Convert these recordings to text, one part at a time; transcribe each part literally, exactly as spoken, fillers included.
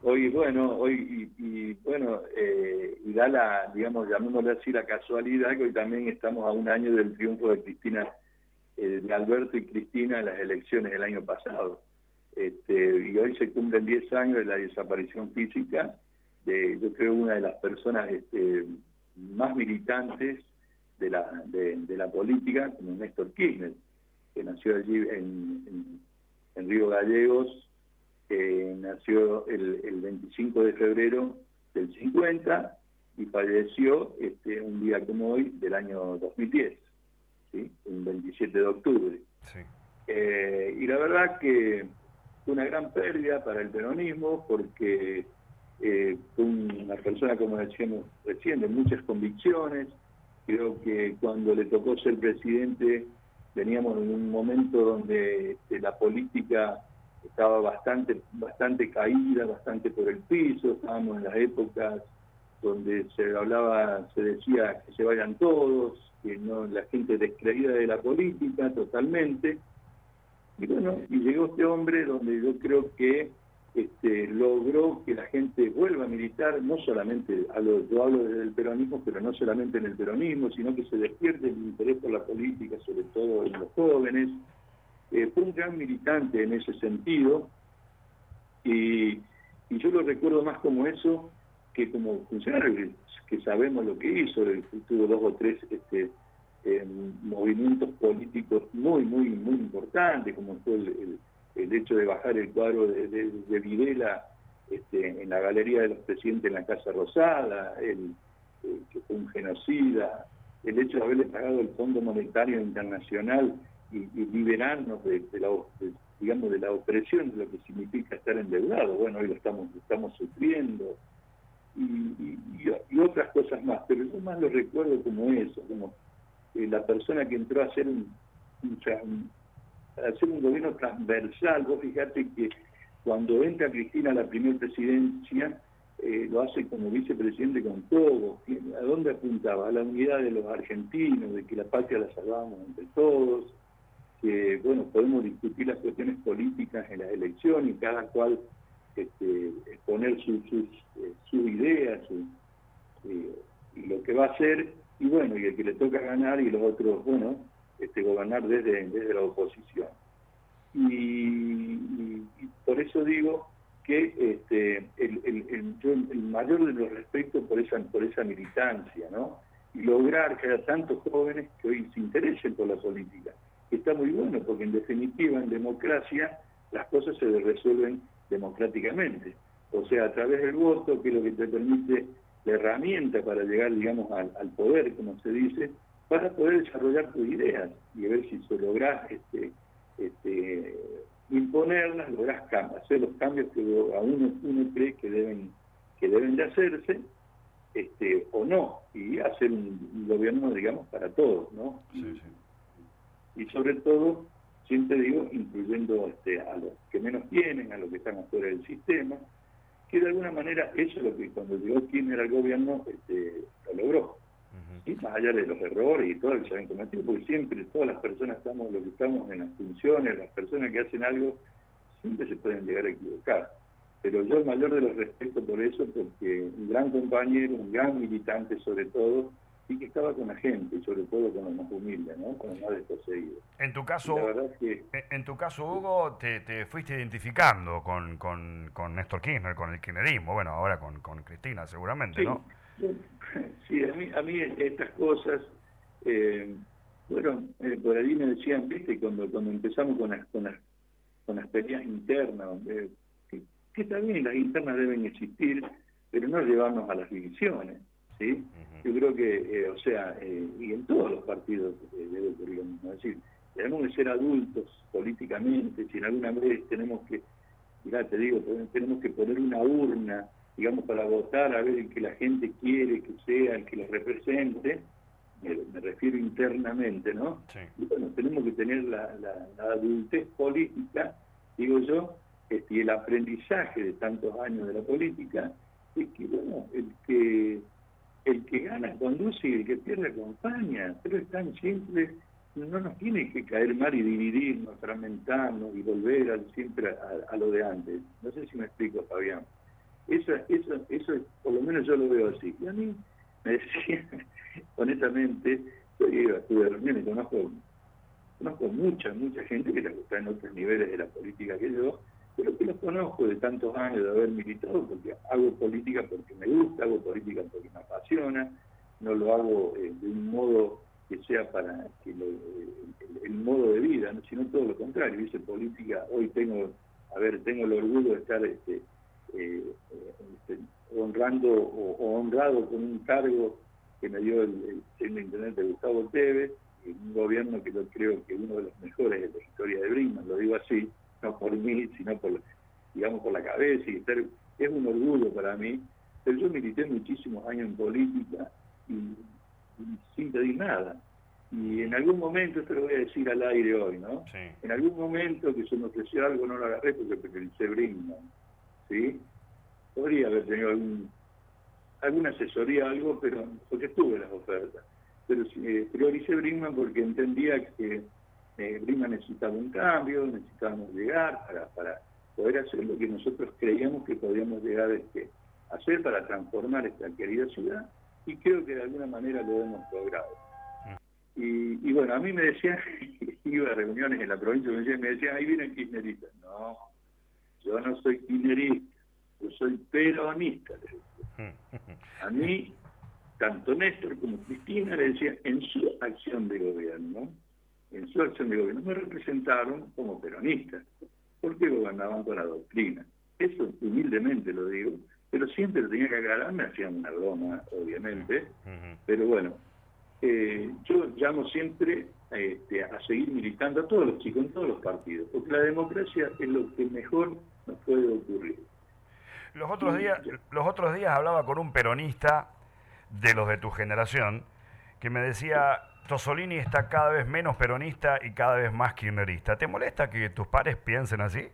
Hoy, bueno, hoy, y, y, bueno, eh, y da la, digamos, llamémosle así, la casualidad que hoy también estamos a un año del triunfo de Cristina, eh, de Alberto y Cristina en las elecciones del año pasado. Este, y hoy se cumplen diez años de la desaparición física de, yo creo, una de las personas este, más militantes de la, de, de la política, como Néstor Kirchner, que nació allí en, en, en Río Gallegos. Eh, nació el, el veinticinco de febrero del cincuenta y falleció este, un día como hoy del año dos mil diez, ¿sí? Un veintisiete de octubre. Sí. Eh, y la verdad que fue una gran pérdida para el peronismo porque eh, fue una persona, como decíamos recién, de muchas convicciones. Creo que cuando le tocó ser presidente veníamos en un momento donde este, la política estaba bastante, bastante caída, bastante por el piso. Estábamos en las épocas donde se hablaba, se decía que se vayan todos, que no, la gente descreída de la política totalmente. Y bueno, y llegó este hombre donde yo creo que este, logró que la gente vuelva a militar, no solamente, hablo, yo hablo desde el peronismo, pero no solamente en el peronismo, sino que se despierte el interés por la política, sobre todo en los jóvenes. Eh, fue un gran militante en ese sentido, y, y yo lo recuerdo más como eso que como funcionario, que, que sabemos lo que hizo. Tuvo dos o tres este, eh, movimientos políticos muy, muy, muy importantes, como fue el, el, el hecho de bajar el cuadro de, de, de Videla este, en la Galería de los Presidentes en la Casa Rosada, el, el que fue un genocida, el hecho de haberle pagado el Fondo Monetario Internacional y, y liberarnos de, de la de, digamos de la opresión de lo que significa estar endeudado. Bueno, hoy lo estamos, lo estamos sufriendo, y, y, y otras cosas más, pero yo más lo recuerdo como eso, como eh, la persona que entró a hacer un, un, un, a hacer un gobierno transversal. Vos fíjate que cuando entra Cristina a la primera presidencia, eh, lo hace como vicepresidente con todo. ¿A dónde apuntaba? A la unidad de los argentinos, de que la patria la salvábamos entre todos, que bueno, podemos discutir las cuestiones políticas en las elecciones y cada cual este, exponer su, sus, eh, sus ideas, su, eh, y lo que va a hacer, y bueno, y el que le toca ganar y los otros, bueno, este, gobernar desde, desde la oposición. Y, y, y por eso digo que este, el, el, el, yo el mayor de los respetos por esa, por esa militancia, ¿no? Y lograr que haya tantos jóvenes que hoy se interesen por la política. Está muy bueno, porque en definitiva, en democracia, las cosas se resuelven democráticamente. O sea, a través del voto, que es lo que te permite la herramienta para llegar, digamos, al, al poder, como se dice, para poder desarrollar tus ideas y a ver si se lográs este, este, imponerlas, lográs hacer los cambios que a uno, uno cree que deben, que deben de hacerse, este, o no, y hacer un, un gobierno, digamos, para todos, ¿no? Sí, Y, sí. y sobre todo, siempre digo, incluyendo este, a los que menos tienen, a los que están afuera del sistema, que de alguna manera eso es lo que cuando llegó Kirchner al gobierno este, lo logró. Ujú. ¿Sí? Más allá de los errores y todo lo que se habían cometido, porque siempre todas las personas estamos, lo que estamos en las funciones, las personas que hacen algo, siempre se pueden llegar a equivocar. Pero yo el mayor de los respeto por eso, porque un gran compañero, un gran militante sobre todo, y que estaba con la gente, y sobre todo con los más humildes, ¿no? Con los más desposeídos. En tu Y la caso, verdad es que en tu caso, Hugo, te, te fuiste identificando con, con, con Néstor Kirchner, con el kirchnerismo, bueno, ahora con, con Cristina seguramente, sí, ¿no? yo, sí, a mí, a mí estas cosas, eh, bueno, eh, por ahí me decían, viste, cuando, cuando empezamos con las, con las, con las peleas internas, eh, que, que también las internas deben existir, pero no llevarnos a las divisiones, ¿sí? Ujú. Yo creo que, eh, o sea, eh, y en todos los partidos eh, debe ocurrir lo mismo, es decir, tenemos que ser adultos políticamente, si en alguna vez tenemos que, mirá, te digo, tenemos que poner una urna, digamos, para votar a ver el que la gente quiere que sea, el que los represente, me, me refiero internamente, ¿no? Sí. Y bueno, tenemos que tener la, la, la adultez política, digo yo, este, y el aprendizaje de tantos años de la política, es que, bueno, el que, el que gana conduce y el que pierde acompaña, pero es tan simple. No nos tiene que caer mal y dividirnos, fragmentarnos y volver a, siempre a, a lo de antes. No sé si me explico, Fabián. Eso, eso, eso, por lo menos yo lo veo así. Y a mí me decía, honestamente, yo iba, estuve reuniones, conozco, conozco mucha, mucha gente que está en otros niveles de la política que yo, pero que los conozco de tantos años de haber militado, porque hago política porque me gusta, hago política porque me apasiona, no lo hago eh, de un modo que sea para que lo, el, el modo de vida, ¿no? Sino todo lo contrario. Hice política, hoy tengo, a ver, tengo el orgullo de estar este, eh, este, honrando o, o honrado con un cargo que me dio el, el, el intendente Gustavo Tevez, en un gobierno que yo creo que es uno de los mejores de la historia de Brinkmann, lo digo así, no por mí, sino por, digamos, por la cabeza, y estar, es un orgullo para mí, pero yo milité muchísimos años en política y, y sin pedir nada. Y en algún momento, esto lo voy a decir al aire hoy, ¿no? Sí. En algún momento que se me ofreció algo, no lo agarré porque prioricé Brinkmann, ¿sí? Podría haber tenido algún, alguna asesoría, algo, pero porque tuve las ofertas. Pero eh, prioricé Brinkmann porque entendía que eh, Brinkmann necesitaba un cambio, necesitábamos llegar para, para poder hacer lo que nosotros creíamos que podíamos llegar este, a hacer para transformar esta querida ciudad, y creo que de alguna manera lo hemos logrado. Y, y bueno, a mí me decían, iba a reuniones en la provincia, me decían, me decían ahí vienen kirchneristas. No, yo no soy kirchnerista, yo soy peronista, les decía. A mí, tanto Néstor como Cristina, le decían, en su acción de gobierno, en su acción de gobierno, me representaron como peronistas, porque gobernaban con la doctrina. Eso humildemente lo digo, pero siempre lo tenía que aclarar, me hacían una broma, obviamente, pero bueno, eh, yo llamo siempre este, a seguir militando a todos los chicos, en todos los partidos, porque la democracia es lo que mejor nos puede ocurrir. Los otros días, los otros días hablaba con un peronista de los de tu generación que me decía, Tosolini está cada vez menos peronista y cada vez más kirchnerista. ¿Te molesta que tus pares piensen así?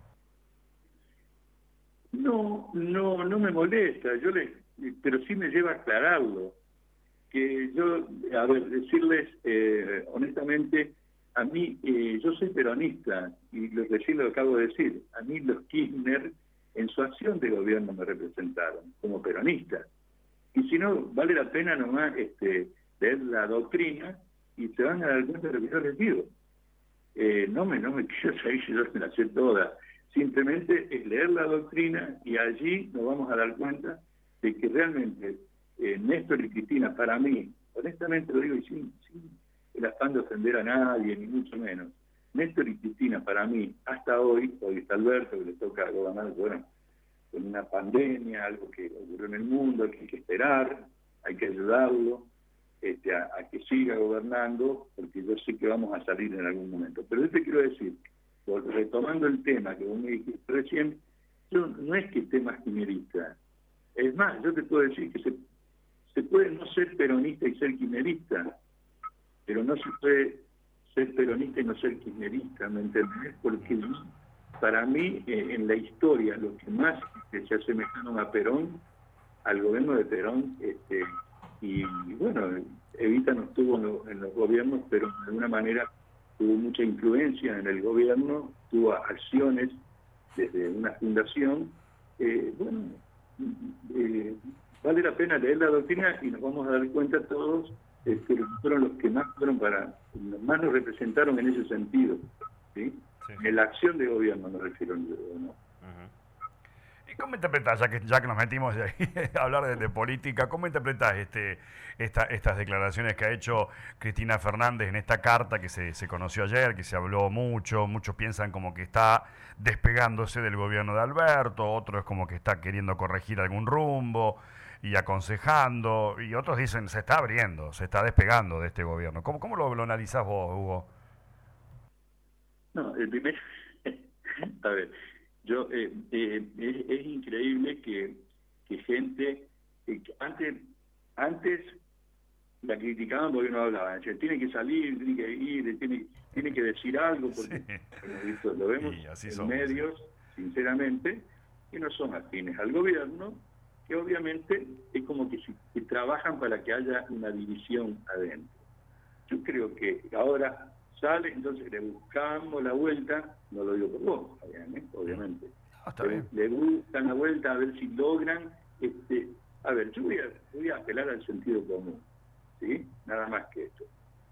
No, no, no me molesta, yo le, pero sí me lleva a aclararlo. Que yo, a ver, decirles eh, honestamente, a mí, eh, yo soy peronista, y lo recién lo acabo de decir, a mí los Kirchner en su acción de gobierno me representaron como peronista. Y si no, vale la pena nomás este, leer la doctrina y se van a dar cuenta de lo que yo les digo. Eh, no me no me quiero saber si yo me la sé toda. Simplemente es leer la doctrina y allí nos vamos a dar cuenta de que realmente eh, Néstor y Cristina, para mí, honestamente lo digo y sin, sin el afán de ofender a nadie, ni mucho menos, Néstor y Cristina, para mí, hasta hoy, hoy está Alberto, que le toca gobernar, bueno, con una pandemia, algo que ocurrió en el mundo, que hay que esperar, hay que ayudarlo este, a, a que siga gobernando, porque yo sé que vamos a salir en algún momento. Pero yo te quiero decir, retomando el tema que vos me dijiste recién, yo no es que esté más kirchnerista. Es más, yo te puedo decir que se, se puede no ser peronista y ser kirchnerista, pero no se puede ser peronista y no ser kirchnerista, ¿me entendés? Porque para mí, eh, en la historia, los que más este, se asemejaron a Perón, al gobierno de Perón, este, y, y bueno, Evita no estuvo en, lo, en los gobiernos, pero de alguna manera tuvo mucha influencia en el gobierno, tuvo acciones desde una fundación. Eh, bueno, eh, vale la pena leer la doctrina y nos vamos a dar cuenta todos este, que fueron los que más fueron para, los más nos representaron en ese sentido, ¿sí? Sí. En la acción de gobierno me refiero, ¿no? ¿Y cómo interpretás, ya que, ya que nos metimos ahí a hablar de, de política, cómo interpretás este, esta, estas declaraciones que ha hecho Cristina Fernández en esta carta que se, se conoció ayer, que se habló mucho, muchos piensan como que está despegándose del gobierno de Alberto, otros como que está queriendo corregir algún rumbo y aconsejando, y otros dicen se está abriendo, se está despegando de este gobierno? ¿Cómo, cómo lo, lo analizás vos, Hugo? No, el primer... a ver... Yo eh, eh, es, es increíble que, que gente eh, que antes antes la criticaban porque no hablaban, o sea, tiene que salir, tiene que ir, tiene, tiene que decir algo, porque sí. Hemos visto, lo vemos en somos, medios, sí. Sinceramente, que no son afines al gobierno, que obviamente es como que, que trabajan para que haya una división adentro. Yo creo que ahora sale, entonces le buscamos la vuelta, no lo digo por vos, obviamente, Ah, está le, bien. le buscan la vuelta a ver si logran. Este, a ver, yo voy a, voy a apelar al sentido común, ¿sí? Nada más que esto.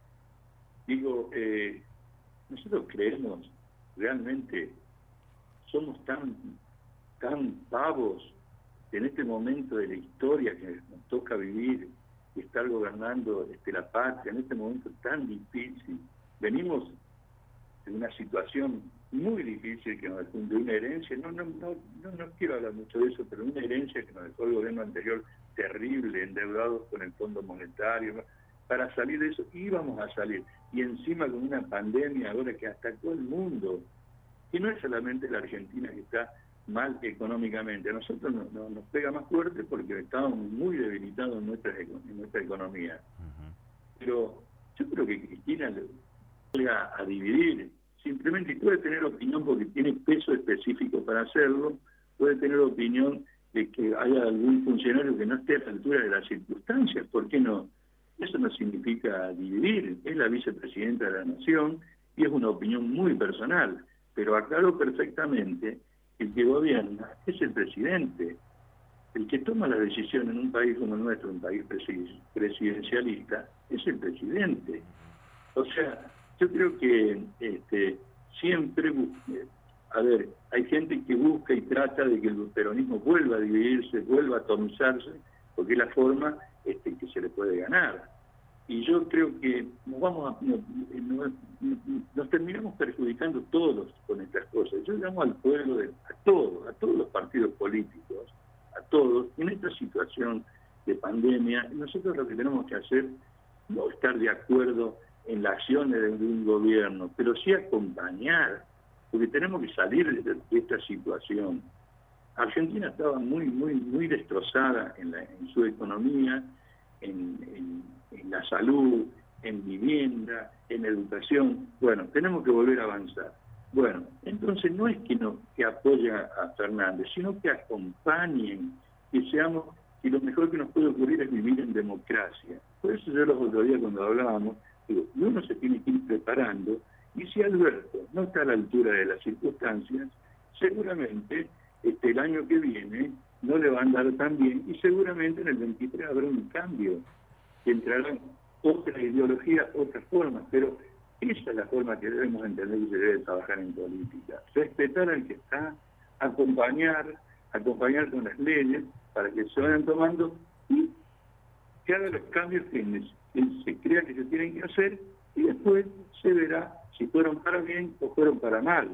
Digo, eh, nosotros creemos, realmente, somos tan, tan pavos en este momento de la historia que nos toca vivir y estar gobernando este, la patria, en este momento tan difícil. Venimos de una situación muy difícil que nos dejó, de una herencia, no, no, no, no, no quiero hablar mucho de eso, pero una herencia que nos dejó el gobierno anterior terrible, endeudados con el Fondo Monetario. Para salir de eso íbamos a salir, y encima con una pandemia ahora que hasta todo el mundo, y no es solamente la Argentina que está mal económicamente, a nosotros no, no, nos pega más fuerte porque estábamos muy debilitados en nuestra, en nuestra economía. Uh-huh. Pero yo creo que Cristina llega a dividir, simplemente puede tener opinión porque tiene peso específico para hacerlo, puede tener opinión de que haya algún funcionario que no esté a la altura de las circunstancias, ¿por qué no? Eso no significa dividir, es la vicepresidenta de la Nación y es una opinión muy personal, pero aclaro perfectamente que el que gobierna es el presidente. El que toma la decisión en un país como el nuestro, un país presidencialista, es el presidente. O sea, yo creo que este, siempre, a ver, hay gente que busca y trata de que el peronismo vuelva a dividirse, vuelva a atomizarse, porque es la forma este, que se le puede ganar. Y yo creo que nos vamos a, nos, nos, nos terminamos perjudicando todos con estas cosas. Yo llamo al pueblo, de, a todos, a todos los partidos políticos, a todos, en esta situación de pandemia, nosotros lo que tenemos que hacer, no estar de acuerdo en las acciones de un gobierno, pero sí acompañar, porque tenemos que salir de esta situación. Argentina estaba muy, muy, muy destrozada en, la, en su economía, en, en, en la salud, en vivienda, en educación. Bueno, tenemos que volver a avanzar. Bueno, entonces no es que, no, que apoyen a Fernández, sino que acompañen, que seamos, y lo mejor que nos puede ocurrir es vivir en democracia. Por eso yo los otros días cuando hablábamos, digo, uno se tiene que ir preparando, y si Alberto no está a la altura de las circunstancias, seguramente este, el año que viene no le va a andar tan bien, y seguramente en el veintitrés habrá un cambio, que entrarán otra ideología, otras formas, pero esa es la forma que debemos entender que se debe trabajar en política. Respetar al que está, acompañar, acompañar con las leyes, para que se vayan tomando y que hagan los cambios que se crea que se tienen que hacer, y después se verá si fueron para bien o fueron para mal.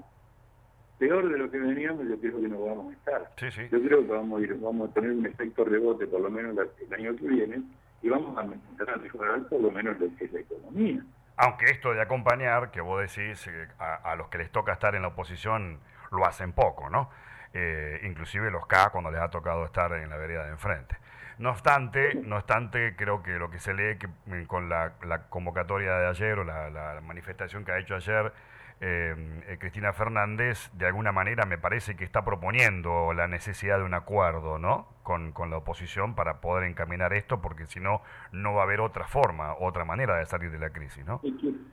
Peor de lo que veníamos, yo creo que no vamos a estar. Sí, sí. Yo creo que vamos a ir, vamos a tener un efecto rebote por lo menos el año que viene, y vamos a empezar a mejorar por lo menos lo que es la economía. Aunque esto de acompañar, que vos decís, eh, a, a los que les toca estar en la oposición, lo hacen poco, ¿no? Eh, inclusive los K cuando les ha tocado estar en la vereda de enfrente. No obstante, no obstante, creo que lo que se lee que, con la, la convocatoria de ayer o la, la manifestación que ha hecho ayer eh, eh, Cristina Fernández, de alguna manera me parece que está proponiendo la necesidad de un acuerdo, ¿no? Con, con la oposición para poder encaminar esto, porque si no, no va a haber otra forma, otra manera de salir de la crisis, ¿no?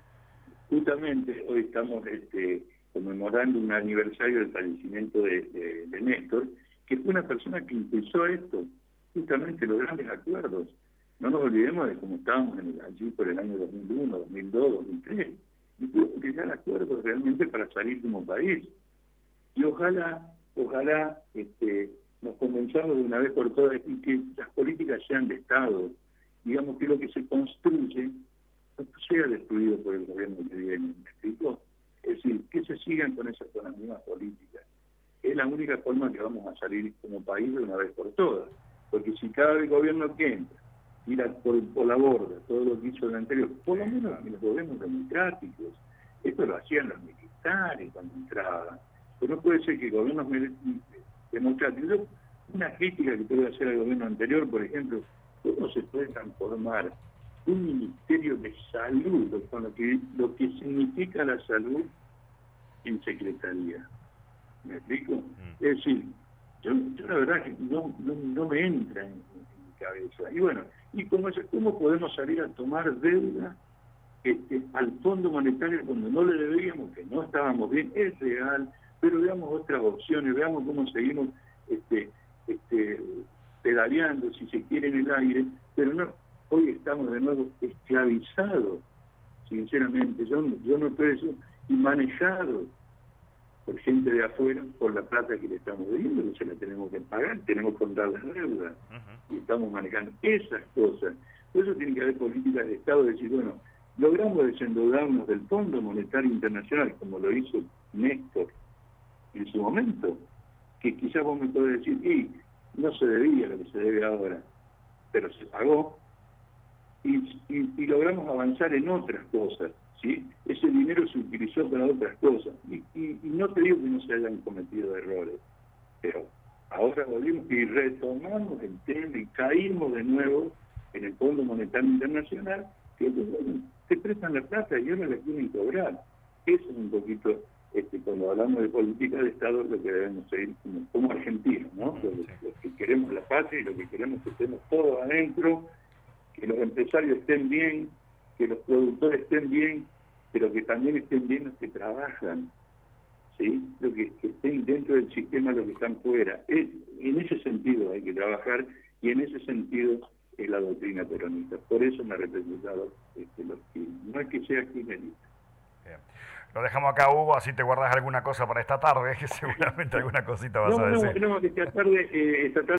Justamente hoy estamos este, conmemorando un aniversario del fallecimiento de, de, de Néstor, que fue una persona que impulsó esto, justamente los grandes acuerdos. No nos olvidemos de cómo estábamos en el, allí por el año dos mil uno, dos mil dos, dos mil tres, y tuvo que llegar a acuerdos realmente para salir como país. Y ojalá, ojalá este, nos convenzamos de una vez por todas y que las políticas sean de Estado, digamos que lo que se construye no sea destruido por el gobierno que viene, ¿me explico? Es decir, que se sigan con esas con las mismas políticas. Es la única forma que vamos a salir como país de una vez por todas. Porque si cada gobierno que entra tira por, por la borda todo lo que hizo el anterior, por lo menos en los gobiernos democráticos, esto lo hacían los militares cuando entraban. Pero no puede ser que gobiernos democráticos, una crítica que puede hacer al gobierno anterior, por ejemplo, ¿cómo se puede transformar un ministerio de salud, con lo que, lo que significa la salud, en secretaría? ¿Me explico? Mm. Es decir, yo, yo la verdad que no, no, no me entra en, en mi cabeza. Y bueno, ¿y cómo, es, cómo podemos salir a tomar deuda este, al Fondo Monetario cuando no le debíamos, que no estábamos bien? Es real, pero veamos otras opciones, veamos cómo seguimos este, este, pedaleando, si se quiere, en el aire, pero no, hoy estamos de nuevo esclavizados, sinceramente, yo, yo noto eso, y manejados por gente de afuera, por la plata que le estamos debiendo, que se la tenemos que pagar, tenemos que contar las deudas, uh-huh. y estamos manejando esas cosas. Por eso tiene que haber políticas de Estado, de decir, bueno, logramos desendeudarnos del Fondo Monetario Internacional, como lo hizo Néstor en su momento, que quizás vos me podés decir, y no se debía lo que se debe ahora, pero se pagó, y, y, y logramos avanzar en otras cosas, ¿sí? Ese dinero se utilizó para otras cosas, y, y, y no te digo que no se hayan cometido errores, pero ahora volvimos y retomamos el tema y caímos de nuevo en el Fondo Monetario Internacional, que bueno, te prestan la plata y ahora la quieren cobrar. Eso es un poquito, este, cuando hablamos de política de Estado, lo que debemos seguir como, como argentinos, ¿no? Los, los que queremos la patria y lo que queremos es que estemos todos adentro, que los empresarios estén bien, que los productores estén bien, pero que también estén bien los que trabajan, ¿sí? Lo que, que estén dentro del sistema, los que están fuera. Es, en ese sentido hay que trabajar y en ese sentido es la doctrina peronista. Por eso me ha representado este, los que no es que sea kirchnerista. Bien. Lo dejamos acá, Hugo, así te guardas alguna cosa para esta tarde, que seguramente alguna cosita vas no, a decir. No, no, esta tarde, eh, esta tarde